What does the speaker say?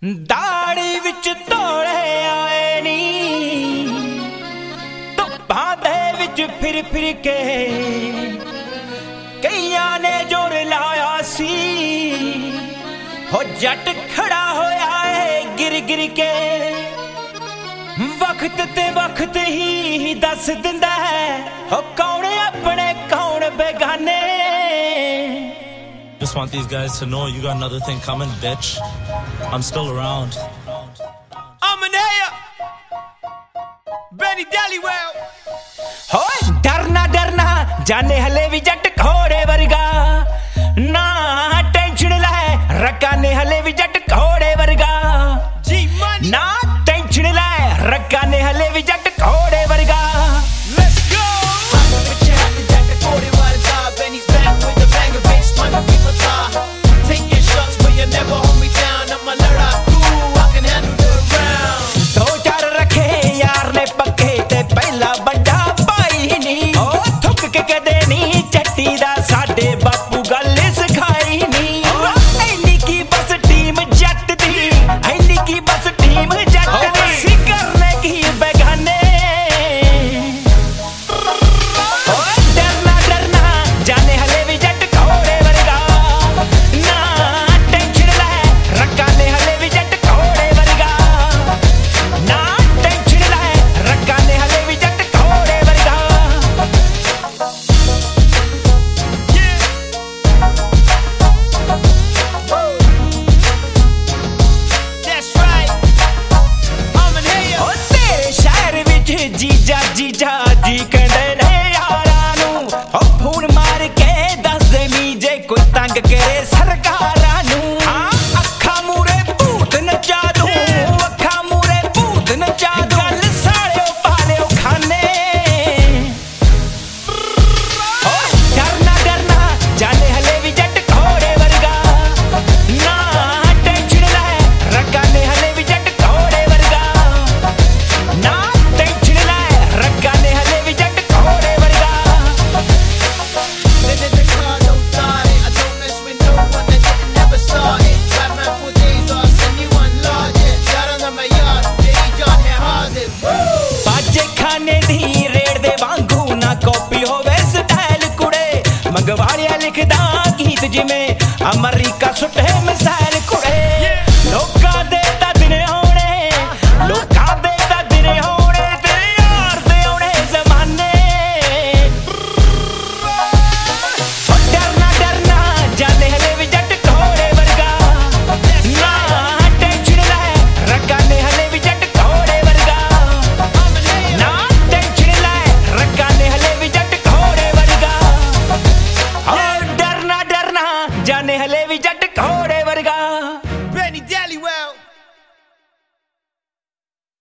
दाड़ी विच तोड़े आए नी धुप्पां दे विच फिर फिर के कईयां ने जोर लाया सी हो जट खड़ा होया है गिर गिर के वक्त ते वक्त ही दस दिंदा है हो कौन अपने कौन बेगाने। Just want these guys to know you got another thing coming, bitch. I'm still around. I'm an here. Benny Dallywell. होए डरना डरना जाने हले भी जट घोड़े वर्गा ना टेंशन ले रखा ने हले भी जट घोड़े वर्गा जी मनी ना टेंशन ले रखा ने हले भी जट घोड़े वर्गा। Let's go. जट घोड़े वर्गा Benny's back with the banger bitch money people talk take your shots but you never hold me down I'm a लड़ाकू I can handle the round। दो चार रखे यार ने पक्के ते पहला बड़ा भाई नी ओ थुक के कदे नी चट्टी दा साडे बापू गल सिखाई नी ऐनी की बस टीम जट दी ऐनी की बस टीम जट दी सी करने की बेगाने। ओए डरना डरना जाने हले भी जट घोड़े वर्गा ना टेंशन ले रखा ने हले भी जट घोड़े वर्गा ना टेंशन ले रखा ने हले भी जट घोड़े वर्गा। That's right. I'm in here. ओ तेरे शहर विच जीजा जीजा जी कहंदे ने यारां नूं ओ फोन मार के दस दे नी जे कोई तंग करे सरकारां नूं अखां मूरे भूत नचा दूं अखां मूरे भूत नचा दूं गल सालिओ पालिओ खाने। ओ डरना डरना जाने हले भी जट घोड़े वर्गा ना टेंशन ले रखा ने हले भी जट घोड़े वर्गा ना टेंशन ले रखा ने हले भी जट घोड़े वर्गा। Then in the car, don't start it. I don't mess with no one that didn't never started. Rap man for days, I'll send you one largest. Shout out to my yard, Jay John and Hazen. बाजे खाने दी रेड़ दे वांगू ना copy होवे style कुड़े मंगवाड़िया लिखदा गीत जिमें अमरीका सुटे मिसाल